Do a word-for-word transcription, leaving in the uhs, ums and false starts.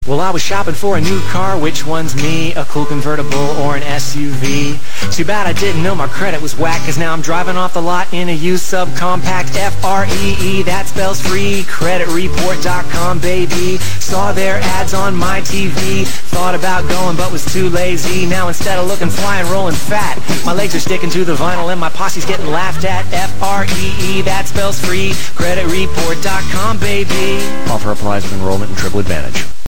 Well, I was shopping for a new car. Which one's me? A cool convertible or an S U V? Too bad I didn't know my credit was whack, cause now I'm driving off the lot in a used subcompact. F R E E, that spells free. Credit report dot com, baby. Saw their ads on my T V. Thought about going but was too lazy. Now instead of looking fly and rolling fat, my legs are sticking to the vinyl and my posse's getting laughed at. F R E E, that spells free. Credit report dot com, baby. Offer applies with enrollment and Triple Advantage.